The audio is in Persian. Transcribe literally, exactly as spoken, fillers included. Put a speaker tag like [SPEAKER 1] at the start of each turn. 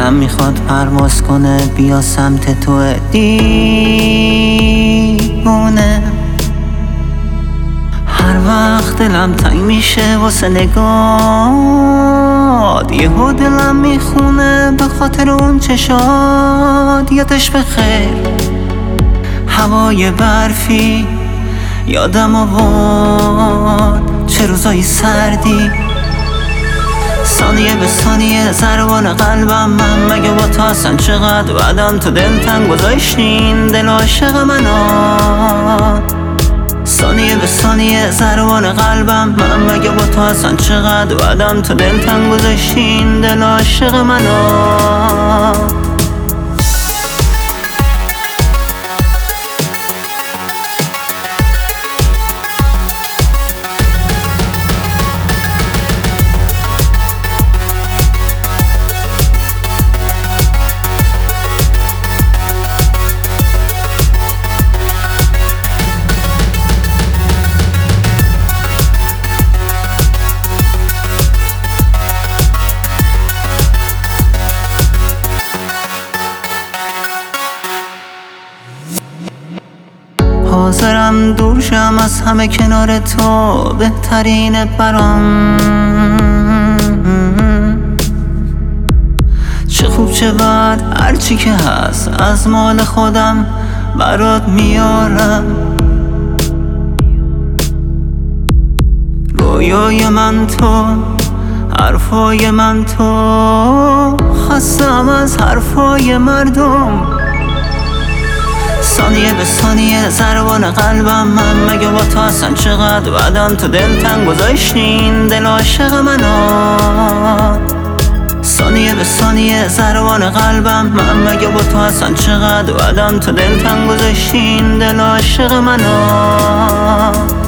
[SPEAKER 1] دلم میخواد پرواز کنه بیا سمت تو دیوونه. هر وقت دلم تنگ میشه واسه نگات، یهو دلم میخونه به خاطر اون چشات. یادش بخیر هوای برفی یادم آورد چه روزای سردی. ثانیه به ثانیه ضربان قلبم من، مگه با تو اصلا چقدر بعدم تو دل تنگ گذاشتین دل عاشق منو. ثانیه به ثانیه ضربان قلبم من، مگه با تو اصلا چقدر بعدم تو دل تنگ گذاشتین دل عاشق منو. حاضرم دور شم از همه کنار تو، بهترینه برام. چه خوب چه بد هرچی که هست از مال خودم برات میارم. رویای من تو، حرفای من تو، خستم از حرفای مردم. ثانیه به ثانیه ضربان قلبم من، مگه با تو اصلا چقدر بعدم تو دل تنگ گذاشتین دل عاشق منو. ثانیه به ثانیه ضربان قلبم من، مگه با تو اصلا چقدر بعدم تو دل تنگ گذاشتین دل عاشق منو.